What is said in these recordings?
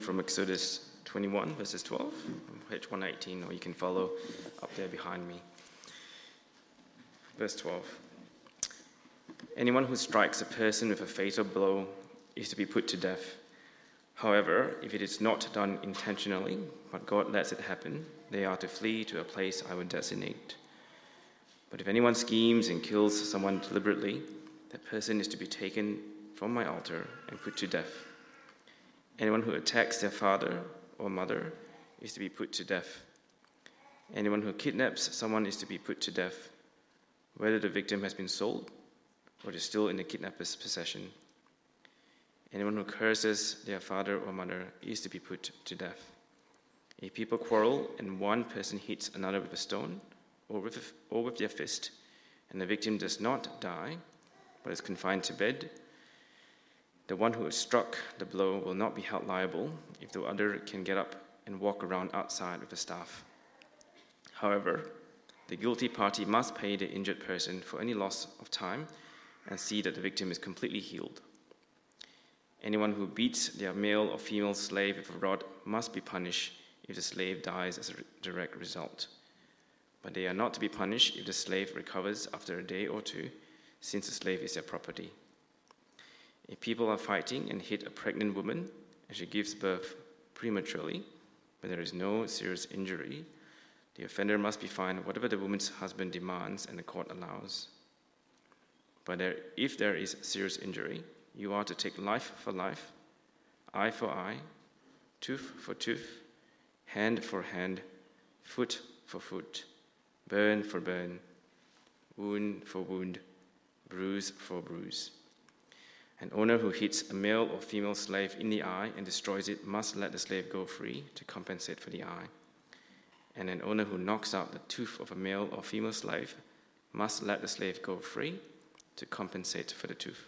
From Exodus 21, verses 12, page 118, or you can follow up there behind me. Verse 12. Anyone who strikes a person with a fatal blow is to be put to death. However, if it is not done intentionally, but God lets it happen, they are to flee to a place I will designate. But if anyone schemes and kills someone deliberately, that person is to be taken from my altar and put to death. Anyone who attacks their father or mother is to be put to death. Anyone who kidnaps someone is to be put to death, whether the victim has been sold or is still in the kidnapper's possession. Anyone who curses their father or mother is to be put to death. If people quarrel and one person hits another with a stone or with their fist, and the victim does not die but is confined to bed, the one who has struck the blow will not be held liable if the other can get up and walk around outside with a staff. However, the guilty party must pay the injured person for any loss of time and see that the victim is completely healed. Anyone who beats their male or female slave with a rod must be punished if the slave dies as a direct result. But they are not to be punished if the slave recovers after a day or two, since the slave is their property. If people are fighting and hit a pregnant woman and she gives birth prematurely, but there is no serious injury, the offender must be fined whatever the woman's husband demands and the court allows. But if there is serious injury, you are to take life for life, eye for eye, tooth for tooth, hand for hand, foot for foot, burn for burn, wound for wound, bruise for bruise. An owner who hits a male or female slave in the eye and destroys it must let the slave go free to compensate for the eye. And an owner who knocks out the tooth of a male or female slave must let the slave go free to compensate for the tooth.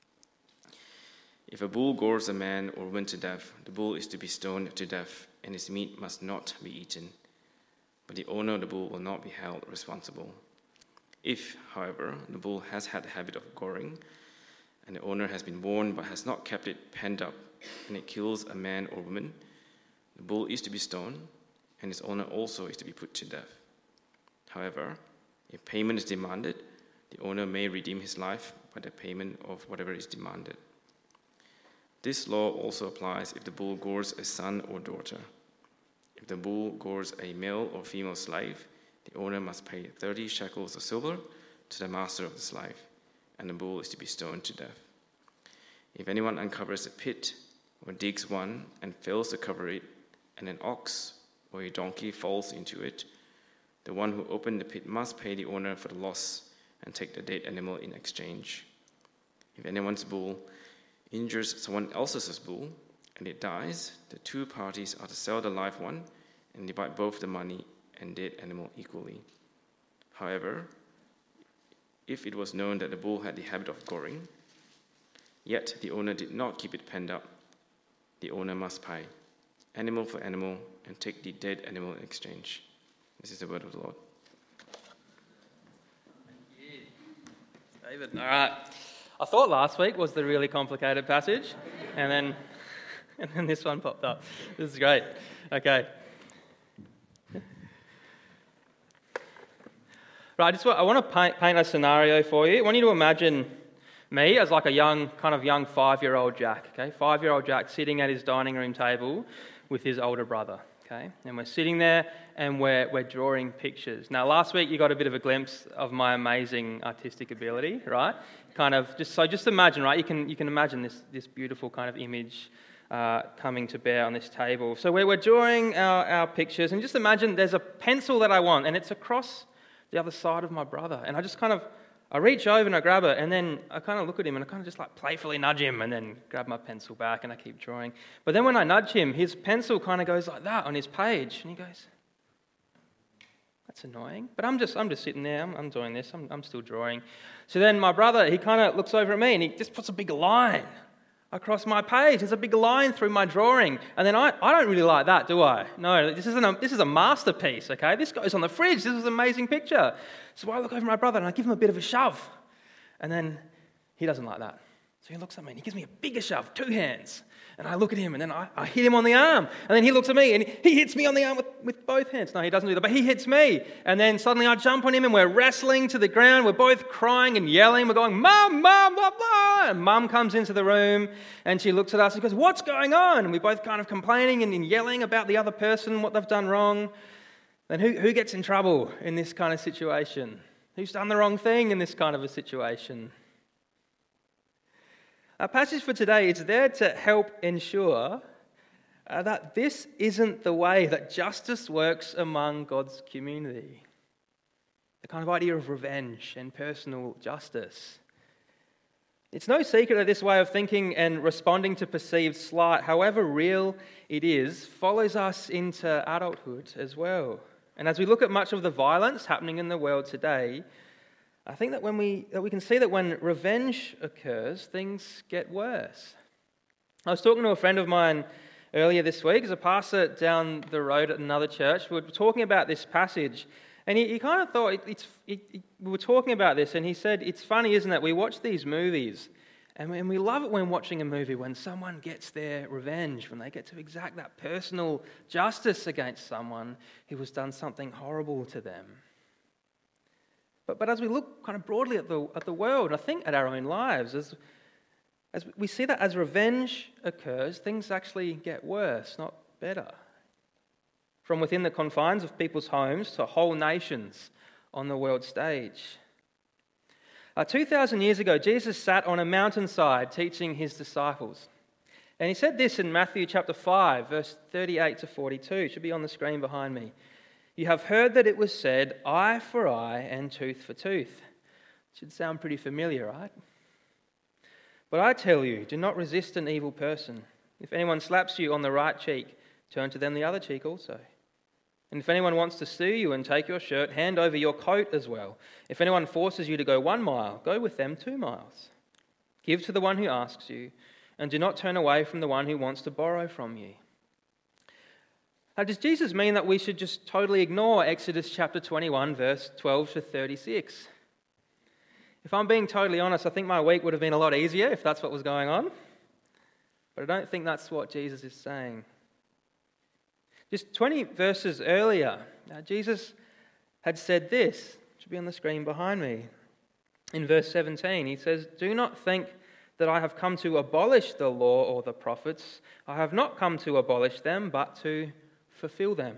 If a bull gores a man or woman to death, the bull is to be stoned to death, and his meat must not be eaten. But the owner of the bull will not be held responsible. If, however, the bull has had the habit of goring, and the owner has been warned but has not kept it penned up, and it kills a man or woman, the bull is to be stoned, and its owner also is to be put to death. However, if payment is demanded, the owner may redeem his life by the payment of whatever is demanded. This law also applies if the bull gores a son or daughter. If the bull gores a male or female slave, the owner must pay 30 shekels of silver to the master of the slave, and the bull is to be stoned to death. If anyone uncovers a pit or digs one and fails to cover it, and an ox or a donkey falls into it, the one who opened the pit must pay the owner for the loss and take the dead animal in exchange. If anyone's bull injures someone else's bull and it dies, the two parties are to sell the live one and divide both the money and dead animal equally. However, if it was known that the bull had the habit of goring, yet the owner did not keep it penned up, the owner must pay animal for animal and take the dead animal in exchange. This is the word of the Lord. Thank you, David. All right. I thought last week was the really complicated passage, and then this one popped up. This is great. Okay. Right, I want to paint a scenario for you. I want you to imagine me as like a young 5-year-old Jack, okay? 5-year-old Jack sitting at his dining room table with his older brother, okay? And we're sitting there and we're drawing pictures. Now, last week you got a bit of a glimpse of my amazing artistic ability, right? Just imagine, right? You can imagine this beautiful kind of image coming to bear on this table. So we're drawing our pictures, and just imagine there's a pencil that I want, and it's across the other side of my brother, and I reach over and I grab it, and then I kind of look at him and I kind of just like playfully nudge him and then grab my pencil back and I keep drawing. But then when I nudge him, his pencil kind of goes like that on his page, and he goes, "That's annoying." But I'm just sitting there, I'm doing this, I'm still drawing. So then my brother, he kind of looks over at me and he just puts a big line across my page. There's a big line through my drawing. And then I don't really like that, do I? No, this is a masterpiece, okay? This goes on the fridge. This is an amazing picture. So I look over at my brother and I give him a bit of a shove. And then he doesn't like that. So he looks at me and he gives me a bigger shove, 2 hands. And I look at him, and then I hit him on the arm. And then he looks at me, and he hits me on the arm with both hands. No, he doesn't do that, but he hits me. And then suddenly I jump on him, and we're wrestling to the ground. We're both crying and yelling. We're going, Mum, Mum, blah, blah. And Mum comes into the room, and she looks at us and goes, what's going on? And we're both kind of complaining and yelling about the other person, what they've done wrong. Then who gets in trouble in this kind of situation? Who's done the wrong thing in this kind of a situation? Our passage for today is there to help ensure that this isn't the way that justice works among God's community. The kind of idea of revenge and personal justice. It's no secret that this way of thinking and responding to perceived slight, however real it is, follows us into adulthood as well. And as we look at much of the violence happening in the world today, I think that we can see that when revenge occurs, things get worse. I was talking to a friend of mine earlier this week, as a pastor down the road at another church. We were talking about this passage, and he kind of thought, we were talking about this, and he said, it's funny, isn't it? We watch these movies, and we love it when watching a movie when someone gets their revenge, when they get to exact that personal justice against someone who has done something horrible to them. But as we look kind of broadly at the world, I think at our own lives, as we see that as revenge occurs, things actually get worse, not better. From within the confines of people's homes to whole nations on the world stage. 2,000 years ago, Jesus sat on a mountainside teaching his disciples. And he said this in Matthew chapter 5, verse 38 to 42. It should be on the screen behind me. You have heard that it was said, eye for eye and tooth for tooth. Should sound pretty familiar, right? But I tell you, do not resist an evil person. If anyone slaps you on the right cheek, turn to them the other cheek also. And if anyone wants to sue you and take your shirt, hand over your coat as well. If anyone forces you to go 1 mile, go with them 2 miles. Give to the one who asks you, and do not turn away from the one who wants to borrow from you. Now, does Jesus mean that we should just totally ignore Exodus chapter 21, verse 12 to 36? If I'm being totally honest, I think my week would have been a lot easier if that's what was going on. But I don't think that's what Jesus is saying. Just 20 verses earlier, Jesus had said this. It should be on the screen behind me. In verse 17, he says, do not think that I have come to abolish the law or the prophets. I have not come to abolish them, but to fulfill them.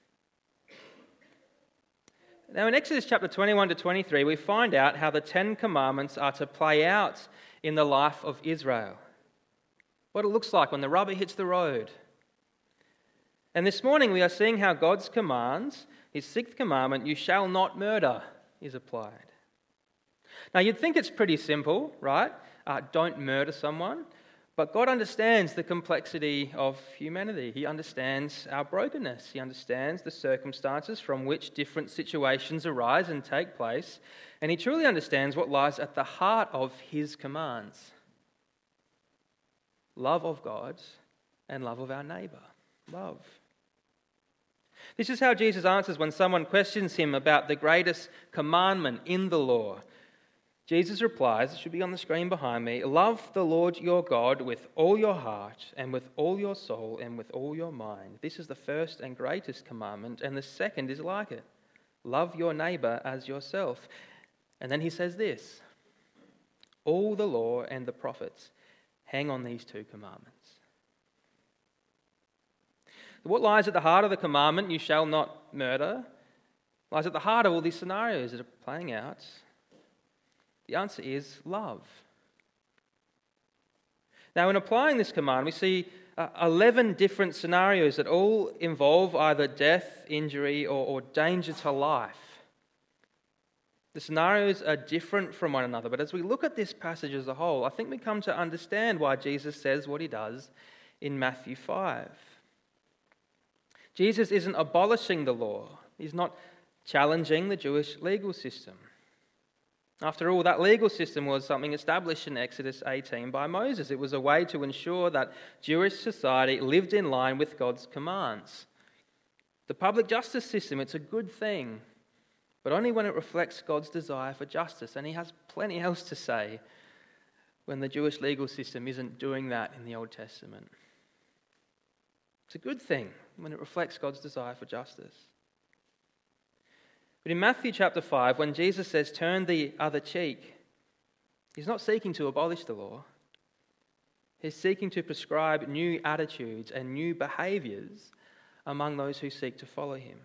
Now in Exodus chapter 21 to 23, we find out how the 10 Commandments are to play out in the life of Israel. What it looks like when the rubber hits the road. And this morning we are seeing how God's commands, his 6th commandment, you shall not murder, is applied. Now you'd think it's pretty simple, right? Don't murder someone. But God understands the complexity of humanity. He understands our brokenness. He understands the circumstances from which different situations arise and take place. And he truly understands what lies at the heart of his commands. Love of God and love of our neighbour. Love. This is how Jesus answers when someone questions him about the greatest commandment in the law. Jesus replies, it should be on the screen behind me, love the Lord your God with all your heart and with all your soul and with all your mind. This is the first and greatest commandment, and the second is like it. Love your neighbour as yourself. And then he says this, all the law and the prophets hang on these 2 commandments. What lies at the heart of the commandment, you shall not murder, lies at the heart of all these scenarios that are playing out. The answer is love. Now, in applying this command, we see 11 different scenarios that all involve either death, injury, or danger to life. The scenarios are different from one another, but as we look at this passage as a whole, I think we come to understand why Jesus says what he does in Matthew 5. Jesus isn't abolishing the law. He's not challenging the Jewish legal system. After all, that legal system was something established in Exodus 18 by Moses. It was a way to ensure that Jewish society lived in line with God's commands. The public justice system, it's a good thing, but only when it reflects God's desire for justice. And he has plenty else to say when the Jewish legal system isn't doing that in the Old Testament. It's a good thing when it reflects God's desire for justice. But in Matthew chapter 5, when Jesus says, turn the other cheek, he's not seeking to abolish the law. He's seeking to prescribe new attitudes and new behaviours among those who seek to follow him.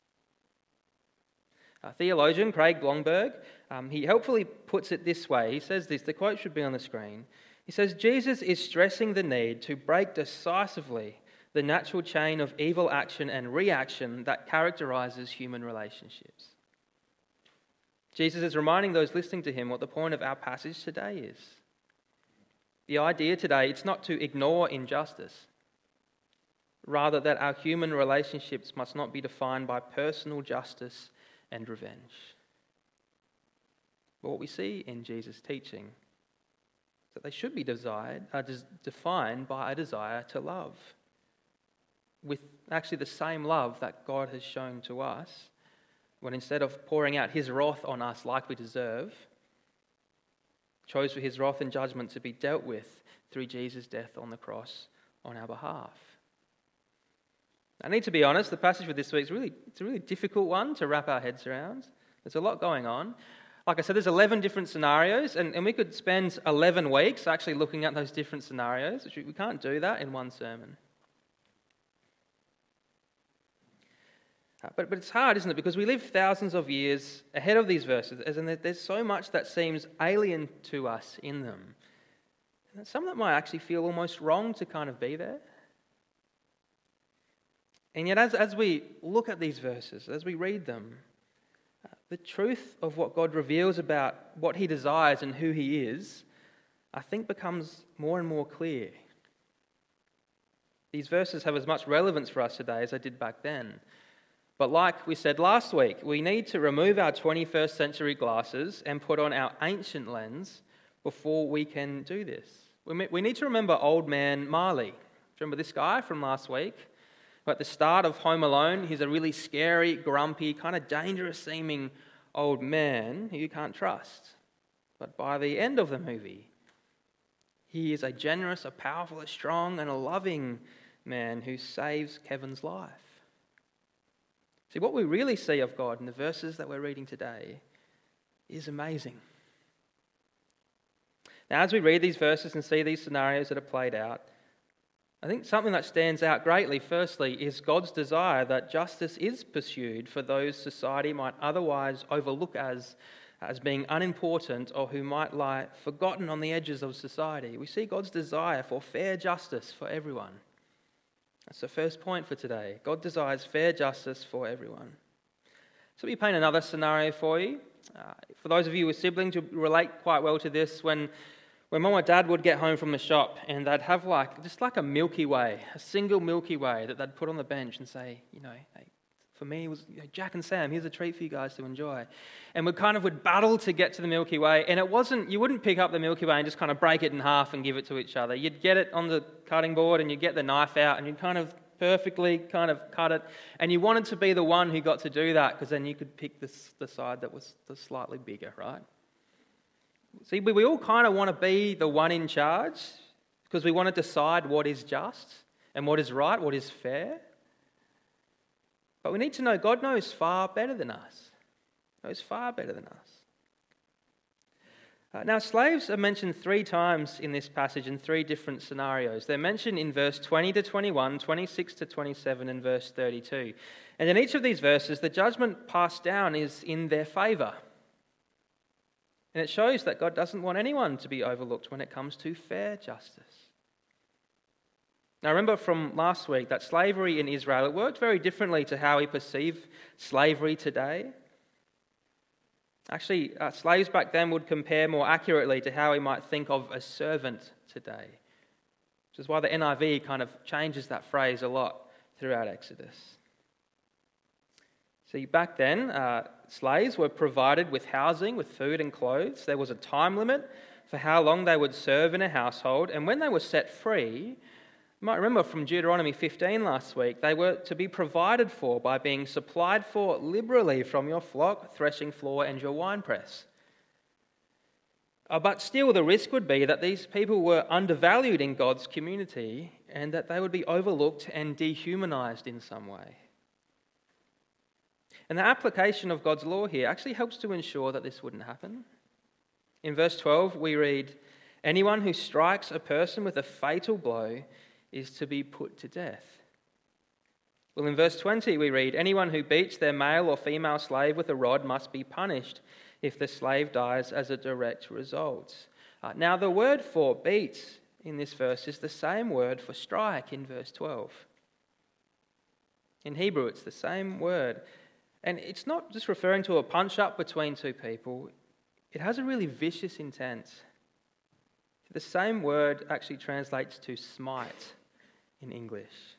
Theologian Craig Blomberg, he helpfully puts it this way. He says this, the quote should be on the screen. He says, Jesus is stressing the need to break decisively the natural chain of evil action and reaction that characterises human relationships. Jesus is reminding those listening to him what the point of our passage today is. The idea today, it's not to ignore injustice. Rather, that our human relationships must not be defined by personal justice and revenge. But what we see in Jesus' teaching is that they should be defined by a desire to love, with actually the same love that God has shown to us, when instead of pouring out his wrath on us like we deserve, chose for his wrath and judgment to be dealt with through Jesus' death on the cross on our behalf. I need to be honest, the passage for this week it's a really difficult one to wrap our heads around. There's a lot going on. Like I said, there's 11 different scenarios, and we could spend 11 weeks actually looking at those different scenarios. We can't do that in one sermon. But it's hard, isn't it? Because we live thousands of years ahead of these verses, and there's so much that seems alien to us in them. And some that might actually feel almost wrong to kind of be there. And yet as we look at these verses, as we read them, the truth of what God reveals about what he desires and who he is, I think becomes more and more clear. These verses have as much relevance for us today as they did back then. But like we said last week, we need to remove our 21st century glasses and put on our ancient lens before we can do this. We need to remember old man Marley. Remember this guy from last week? At the start of Home Alone, he's a really scary, grumpy, kind of dangerous-seeming old man who you can't trust. But by the end of the movie, he is a generous, a powerful, a strong, and a loving man who saves Kevin's life. See, what we really see of God in the verses that we're reading today is amazing. Now, as we read these verses and see these scenarios that are played out, I think something that stands out greatly, firstly, is God's desire that justice is pursued for those society might otherwise overlook as being unimportant or who might lie forgotten on the edges of society. We see God's desire for fair justice for everyone. That's the first point for today. God desires fair justice for everyone. So let me paint another scenario for you. For those of you with siblings, you'll relate quite well to this. When Mum or Dad would get home from the shop and they'd have just like a Milky Way, a single Milky Way that they'd put on the bench and say, hey, for me it was Jack and Sam, here's a treat for you guys to enjoy. And would battle to get to the Milky Way, and you wouldn't pick up the Milky Way and just kind of break it in half and give it to each other. You'd get it on the cutting board and you'd get the knife out and you'd kind of perfectly kind of cut it, and you wanted to be the one who got to do that because then you could pick the side that was the slightly bigger, right? See, we all kind of want to be the one in charge because we want to decide what is just and what is right, what is fair. But we need to know God knows far better than us. Knows far better than us. Now, slaves are mentioned 3 times in this passage in 3 different scenarios. They're mentioned in verse 20 to 21, 26 to 27, and verse 32. And in each of these verses, the judgment passed down is in their favour. And it shows that God doesn't want anyone to be overlooked when it comes to fair justice. Now remember from last week that slavery in Israel, it worked very differently to how we perceive slavery today. Actually, slaves back then would compare more accurately to how we might think of a servant today, which is why the NIV kind of changes that phrase a lot throughout Exodus. See, back then, slaves were provided with housing, with food and clothes. There was a time limit for how long they would serve in a household. And when they were set free, you might remember from Deuteronomy 15 last week, they were to be provided for by being supplied for liberally from your flock, threshing floor, and your winepress. But still, the risk would be that these people were undervalued in God's community and that they would be overlooked and dehumanized in some way. And the application of God's law here actually helps to ensure that this wouldn't happen. In verse 12, we read, "Anyone who strikes a person with a fatal blow is to be put to death." Well, in verse 20, we read, "Anyone who beats their male or female slave with a rod must be punished if the slave dies as a direct result." Now, the word for beat in this verse is the same word for strike in verse 12. In Hebrew, it's the same word. And it's not just referring to a punch-up between two people. It has a really vicious intent. The same word actually translates to smite in English.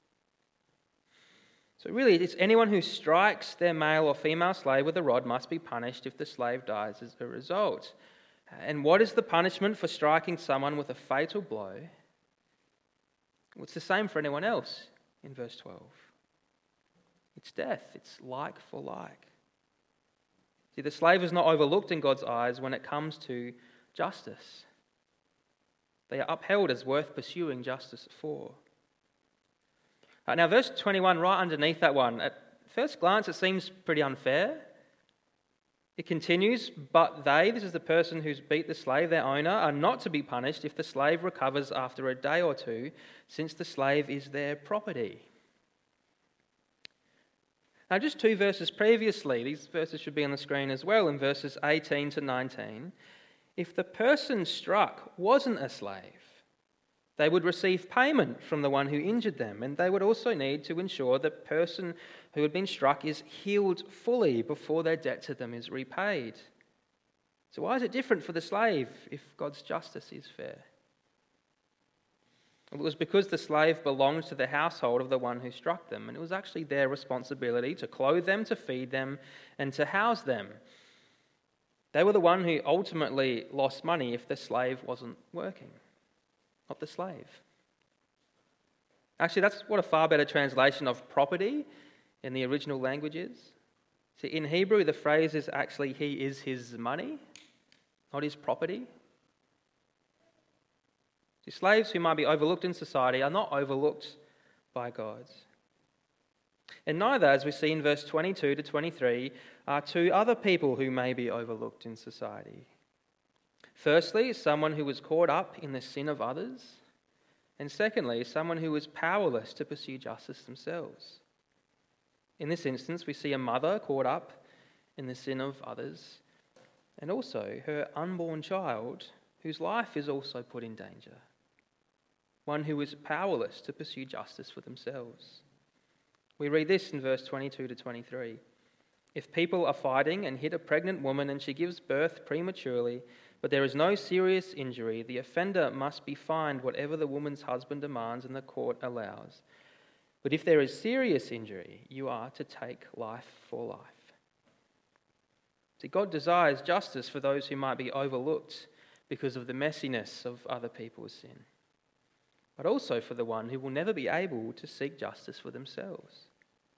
So really, it's anyone who strikes their male or female slave with a rod must be punished if the slave dies as a result. And what is the punishment for striking someone with a fatal blow? Well, it's the same for anyone else in verse 12. It's death. It's like for like. See, the slave is not overlooked in God's eyes when it comes to justice. They are upheld as worth pursuing justice for. Now, verse 21, right underneath that one, at first glance it seems pretty unfair. It continues, "But they," this is the person who's beat the slave, their owner, "are not to be punished if the slave recovers after a day or two, since the slave is their property." Now, just 2 verses previously, these verses should be on the screen as well, in verses 18 to 19, if the person struck wasn't a slave, they would receive payment from the one who injured them, and they would also need to ensure the person who had been struck is healed fully before their debt to them is repaid. So why is it different for the slave if God's justice is fair? Well, it was because the slave belonged to the household of the one who struck them, and it was actually their responsibility to clothe them, to feed them, and to house them. They were the one who ultimately lost money if the slave wasn't working, not the slave. Actually, that's what a far better translation of property in the original language is. See, in Hebrew, the phrase is actually, "he is his money," not his property. See, slaves who might be overlooked in society are not overlooked by God. And neither, as we see in verse 22 to 23, are 2 other people who may be overlooked in society. Firstly, someone who was caught up in the sin of others, and secondly, someone who was powerless to pursue justice themselves. In this instance, we see a mother caught up in the sin of others, and also her unborn child, whose life is also put in danger. One who is powerless to pursue justice for themselves. We read this in verse 22 to 23. "If people are fighting and hit a pregnant woman and she gives birth prematurely, but there is no serious injury, the offender must be fined whatever the woman's husband demands and the court allows. But if there is serious injury, you are to take life for life." See, God desires justice for those who might be overlooked because of the messiness of other people's sin, but also for the one who will never be able to seek justice for themselves.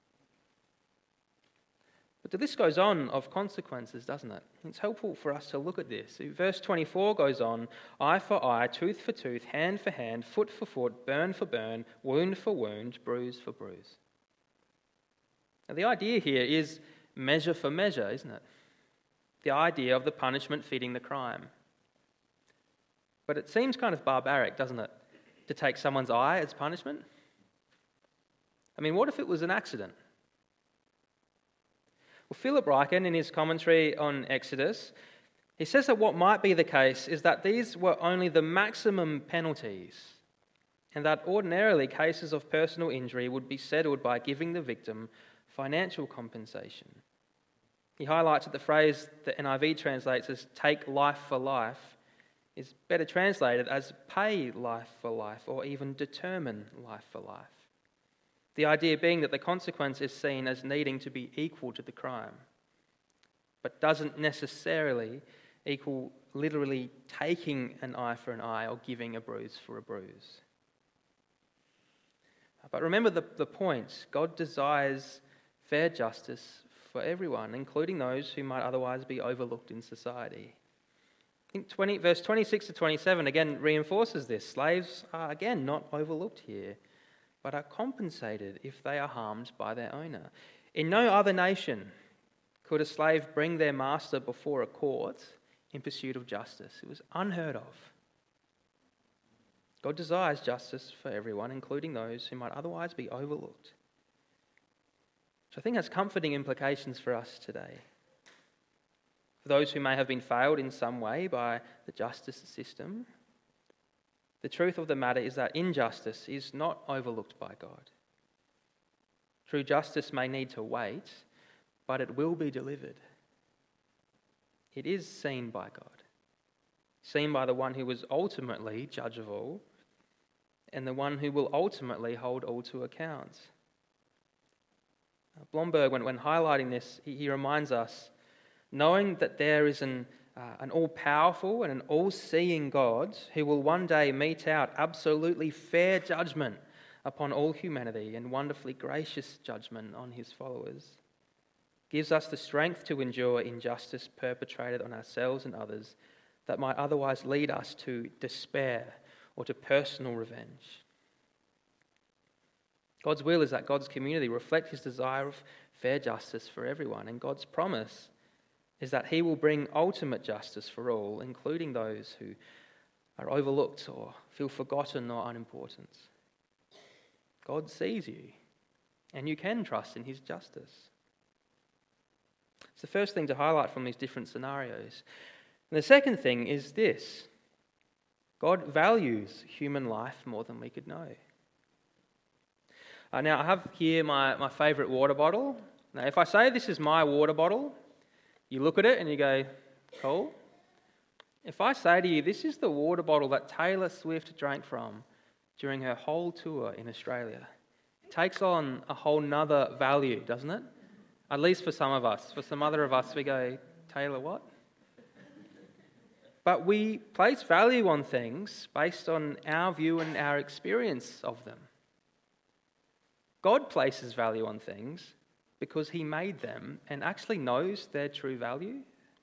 But the list goes on of consequences, doesn't it? It's helpful for us to look at this. Verse 24 goes on, "Eye for eye, tooth for tooth, hand for hand, foot for foot, burn for burn, wound for wound, bruise for bruise." Now, the idea here is measure for measure, isn't it? The idea of the punishment fitting the crime. But it seems kind of barbaric, doesn't it, to take someone's eye as punishment? I mean, what if it was an accident? Well, Philip Ryken, in his commentary on Exodus, he says that what might be the case is that these were only the maximum penalties, and that ordinarily cases of personal injury would be settled by giving the victim financial compensation. He highlights that the phrase that NIV translates as "take life for life" is better translated as "pay life for life" or even "determine life for life." The idea being that the consequence is seen as needing to be equal to the crime, but doesn't necessarily equal literally taking an eye for an eye or giving a bruise for a bruise. But remember the point. God desires fair justice for everyone, including those who might otherwise be overlooked in society. I think verse 26 to 27 again reinforces this. Slaves are again not overlooked here, but are compensated if they are harmed by their owner. In no other nation could a slave bring their master before a court in pursuit of justice. It was unheard of. God desires justice for everyone, including those who might otherwise be overlooked. So I think has comforting implications for us today. For those who may have been failed in some way by the justice system, the truth of the matter is that injustice is not overlooked by God. True justice may need to wait, but it will be delivered. It is seen by God, seen by the one who was ultimately judge of all, and the one who will ultimately hold all to account. Blomberg, when highlighting this, he reminds us, knowing that there is an all-powerful and an all-seeing God who will one day mete out absolutely fair judgment upon all humanity and wonderfully gracious judgment on his followers, gives us the strength to endure injustice perpetrated on ourselves and others that might otherwise lead us to despair or to personal revenge. God's will is that God's community reflect his desire of fair justice for everyone, and God's promise is that he will bring ultimate justice for all, including those who are overlooked or feel forgotten or unimportant. God sees you, and you can trust in his justice. It's the first thing to highlight from these different scenarios. And the second thing is this: God values human life more than we could know. Now, I have here my favourite water bottle. Now, if I say this is my water bottle, you look at it and you go, cool. If I say to you, this is the water bottle that Taylor Swift drank from during her whole tour in Australia, it takes on a whole nother value, doesn't it? At least for some of us. For some other of us, we go, Taylor what? But we place value on things based on our view and our experience of them. God places value on things because he made them and actually knows their true value.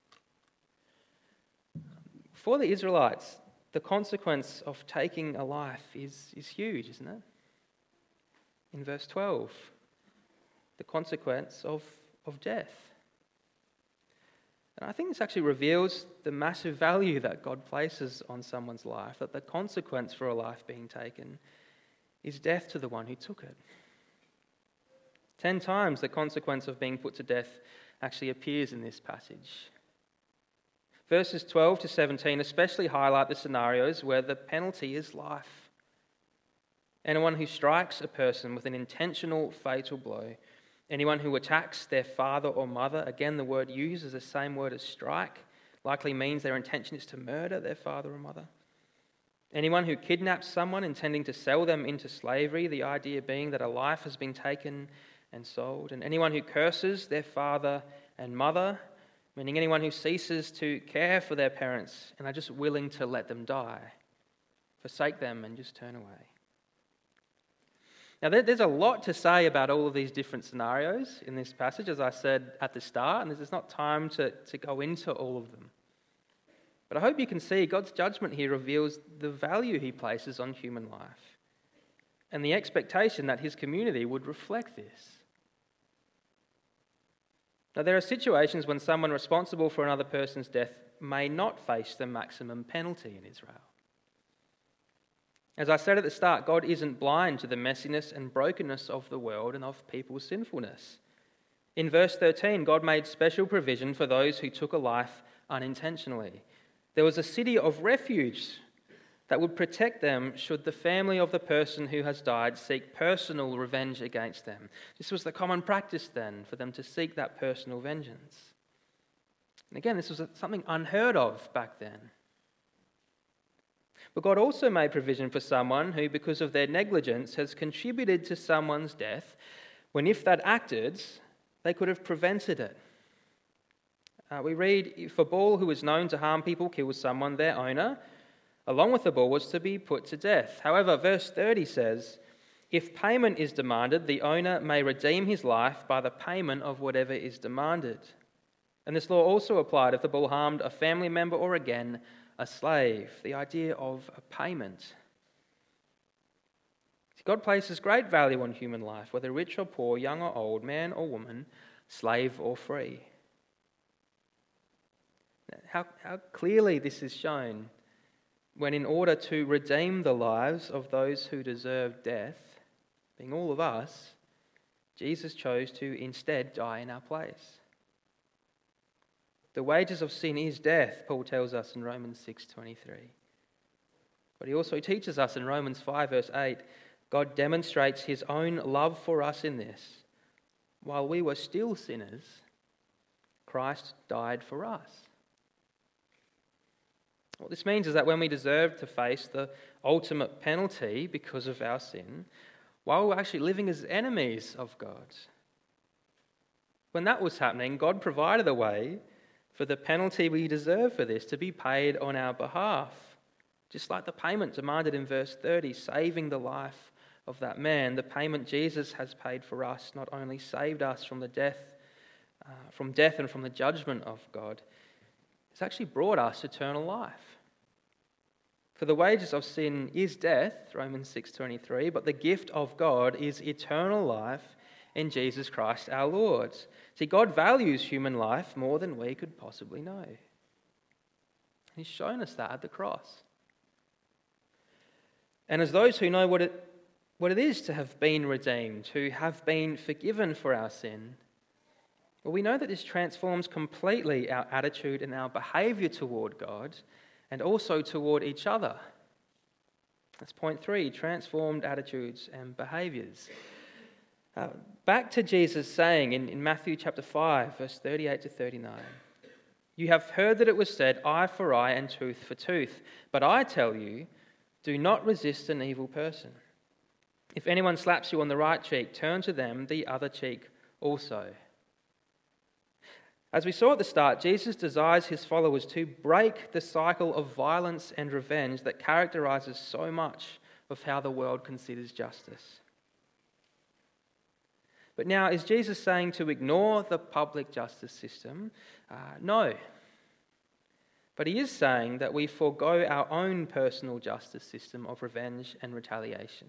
For the Israelites, the consequence of taking a life is huge, isn't it? In verse 12, the consequence of death. And I think this actually reveals the massive value that God places on someone's life, that the consequence for a life being taken is death to the one who took it. 10 times the consequence of being put to death actually appears in this passage. Verses 12 to 17 especially highlight the scenarios where the penalty is life. Anyone who strikes a person with an intentional fatal blow, anyone who attacks their father or mother, again the word used is the same word as strike, likely means their intention is to murder their father or mother. Anyone who kidnaps someone intending to sell them into slavery, the idea being that a life has been taken and sold. And anyone who curses their father and mother, meaning anyone who ceases to care for their parents and are just willing to let them die, forsake them and just turn away. Now, there's a lot to say about all of these different scenarios in this passage, as I said at the start, and there's not time to go into all of them. But I hope you can see God's judgment here reveals the value he places on human life and the expectation that his community would reflect this. Now, there are situations when someone responsible for another person's death may not face the maximum penalty in Israel. As I said at the start, God isn't blind to the messiness and brokenness of the world and of people's sinfulness. In verse 13, God made special provision for those who took a life unintentionally. There was a city of refuge that would protect them should the family of the person who has died seek personal revenge against them. This was the common practice then, for them to seek that personal vengeance. And again, this was something unheard of back then. But God also made provision for someone who, because of their negligence, has contributed to someone's death, when if they'd acted, they could have prevented it. We read, if a bull who is known to harm people kills someone, their owner, along with the bull, was to be put to death. However, verse 30 says, if payment is demanded, the owner may redeem his life by the payment of whatever is demanded. And this law also applied if the bull harmed a family member or, again, a slave. The idea of a payment. God places great value on human life, whether rich or poor, young or old, man or woman, slave or free. How clearly this is shown when, in order to redeem the lives of those who deserve death, being all of us, Jesus chose to instead die in our place. The wages of sin is death, Paul tells us in Romans 6:23. But he also teaches us in Romans 5 verse 8, God demonstrates his own love for us in this. While we were still sinners, Christ died for us. What this means is that when we deserve to face the ultimate penalty because of our sin, while we're actually living as enemies of God, when that was happening, God provided a way for the penalty we deserve for this to be paid on our behalf. Just like the payment demanded in verse 30, saving the life of that man, the payment Jesus has paid for us not only saved us from death and from the judgment of God, it's actually brought us eternal life. For the wages of sin is death, Romans 6:23, but the gift of God is eternal life in Jesus Christ our Lord. See, God values human life more than we could possibly know. He's shown us that at the cross. And as those who know what it is to have been redeemed, who have been forgiven for our sin, well, we know that this transforms completely our attitude and our behaviour toward God and also toward each other. That's point 3, transformed attitudes and behaviours. Back to Jesus saying in Matthew chapter 5, verse 38 to 39, you have heard that it was said, eye for eye and tooth for tooth. But I tell you, do not resist an evil person. If anyone slaps you on the right cheek, turn to them the other cheek also. As we saw at the start, Jesus desires his followers to break the cycle of violence and revenge that characterises so much of how the world considers justice. But now, is Jesus saying to ignore the public justice system? No. But he is saying that we forego our own personal justice system of revenge and retaliation.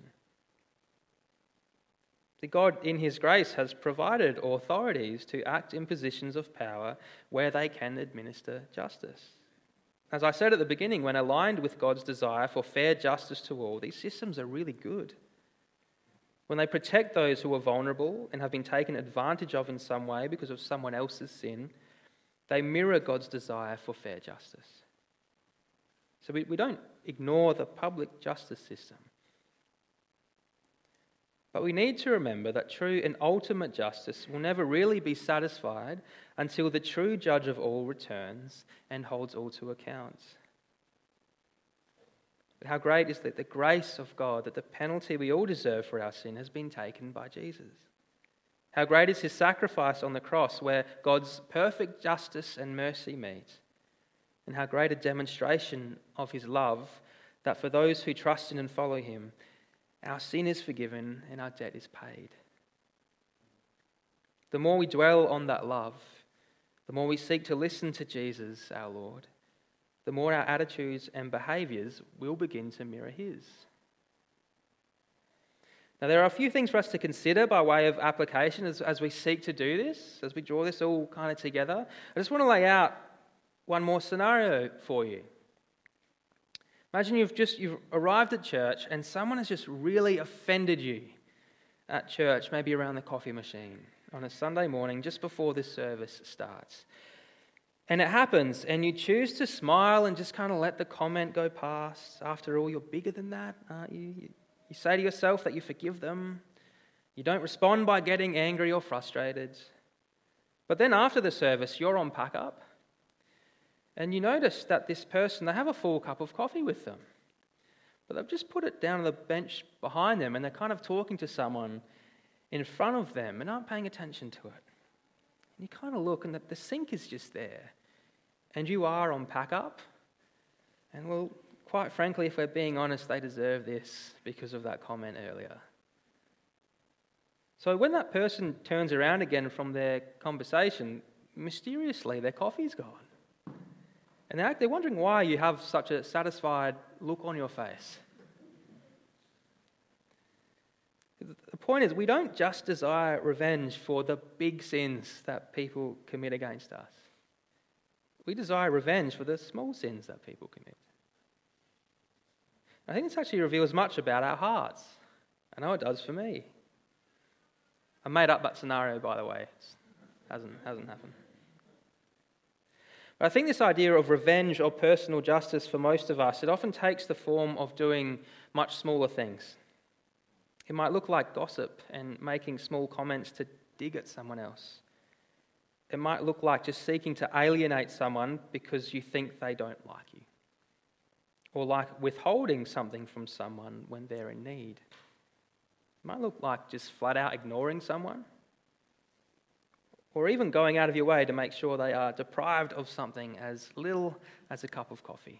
God, in his grace, has provided authorities to act in positions of power where they can administer justice. As I said at the beginning, when aligned with God's desire for fair justice to all, these systems are really good. When they protect those who are vulnerable and have been taken advantage of in some way because of someone else's sin, they mirror God's desire for fair justice. So we don't ignore the public justice system. But we need to remember that true and ultimate justice will never really be satisfied until the true judge of all returns and holds all to account. But how great is that the grace of God, that the penalty we all deserve for our sin has been taken by Jesus. How great is his sacrifice on the cross where God's perfect justice and mercy meet. And how great a demonstration of his love that for those who trust in and follow him, our sin is forgiven and our debt is paid. The more we dwell on that love, the more we seek to listen to Jesus, our Lord, the more our attitudes and behaviours will begin to mirror his. Now, there are a few things for us to consider by way of application as we seek to do this, as we draw this all kind of together. I just want to lay out one more scenario for you. Imagine you've arrived at church and someone has just really offended you at church, maybe around the coffee machine on a Sunday morning just before this service starts. And it happens and you choose to smile and just kind of let the comment go past. After all, you're bigger than that, aren't you? You say to yourself that you forgive them. You don't respond by getting angry or frustrated. But then after the service, you're on pack up. And you notice that this person, they have a full cup of coffee with them. But they've just put it down on the bench behind them and they're kind of talking to someone in front of them and aren't paying attention to it. And you kind of look and the sink is just there. And you are on pack up. And well, quite frankly, if we're being honest, they deserve this because of that comment earlier. So when that person turns around again from their conversation, mysteriously their coffee's gone. And they're wondering why you have such a satisfied look on your face. The point is, we don't just desire revenge for the big sins that people commit against us. We desire revenge for the small sins that people commit. I think this actually reveals much about our hearts. I know it does for me. I made up that scenario, by the way. It hasn't happened. But I think this idea of revenge or personal justice for most of us, it often takes the form of doing much smaller things. It might look like gossip and making small comments to dig at someone else. It might look like just seeking to alienate someone because you think they don't like you. Or like withholding something from someone when they're in need. It might look like just flat out ignoring someone. Or even going out of your way to make sure they are deprived of something as little as a cup of coffee.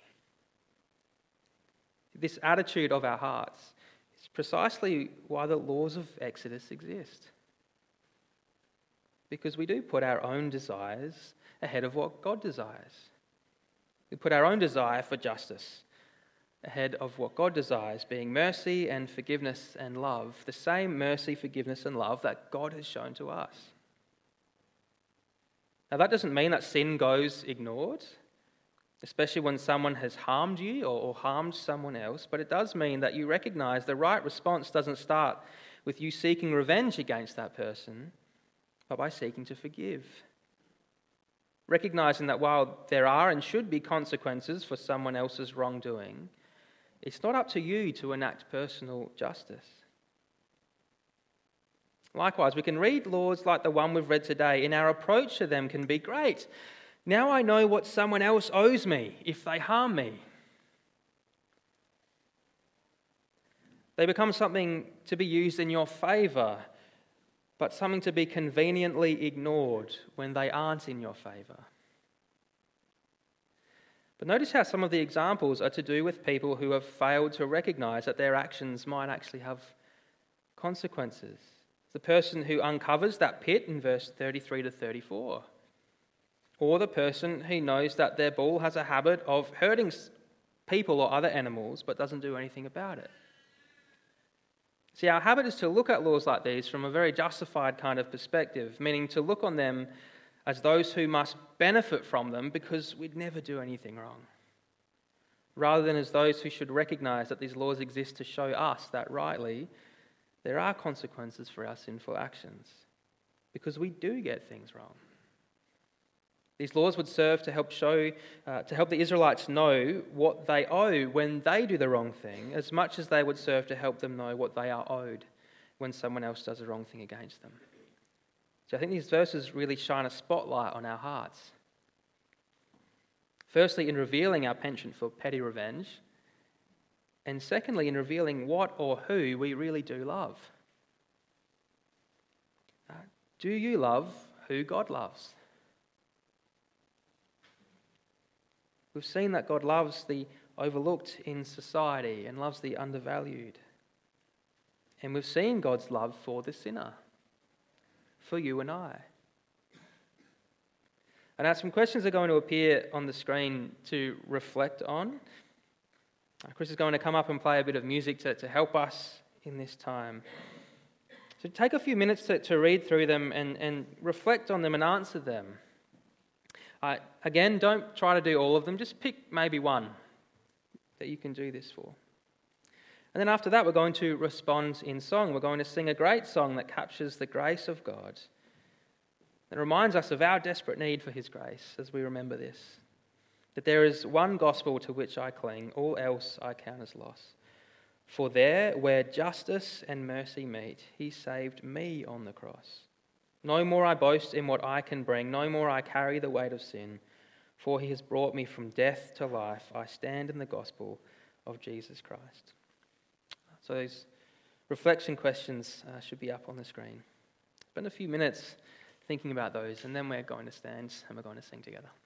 This attitude of our hearts is precisely why the laws of Exodus exist. Because we do put our own desires ahead of what God desires. We put our own desire for justice ahead of what God desires, being mercy and forgiveness and love, the same mercy, forgiveness and love that God has shown to us. Now that doesn't mean that sin goes ignored, especially when someone has harmed you or harmed someone else, but it does mean that you recognize the right response doesn't start with you seeking revenge against that person, but by seeking to forgive. Recognizing that while there are and should be consequences for someone else's wrongdoing, it's not up to you to enact personal justice. Likewise, we can read laws like the one we've read today, and our approach to them can be great. Now I know what someone else owes me if they harm me. They become something to be used in your favour, but something to be conveniently ignored when they aren't in your favour. But notice how some of the examples are to do with people who have failed to recognise that their actions might actually have consequences. The person who uncovers that pit in verse 33 to 34. Or the person who knows that their bull has a habit of hurting people or other animals but doesn't do anything about it. See, our habit is to look at laws like these from a very justified kind of perspective, meaning to look on them as those who must benefit from them because we'd never do anything wrong, rather than as those who should recognise that these laws exist to show us that rightly there are consequences for our sinful actions, because we do get things wrong. These laws would serve to help the Israelites know what they owe when they do the wrong thing, as much as they would serve to help them know what they are owed when someone else does the wrong thing against them. So I think these verses really shine a spotlight on our hearts. Firstly, in revealing our penchant for petty revenge, and secondly, in revealing what or who we really do love. Do you love who God loves? We've seen that God loves the overlooked in society and loves the undervalued. And we've seen God's love for the sinner, for you and I. And now some questions are going to appear on the screen to reflect on. Chris is going to come up and play a bit of music to help us in this time. So take a few minutes to read through them and reflect on them and answer them. Again, don't try to do all of them. Just pick maybe one that you can do this for. And then after that, we're going to respond in song. We're going to sing a great song that captures the grace of God. It reminds us of our desperate need for his grace as we remember this. That there is one gospel to which I cling, all else I count as loss. For there, where justice and mercy meet, he saved me on the cross. No more I boast in what I can bring, no more I carry the weight of sin, for he has brought me from death to life. I stand in the gospel of Jesus Christ. So those reflection questions should be up on the screen. Spend a few minutes thinking about those, and then we're going to stand and we're going to sing together.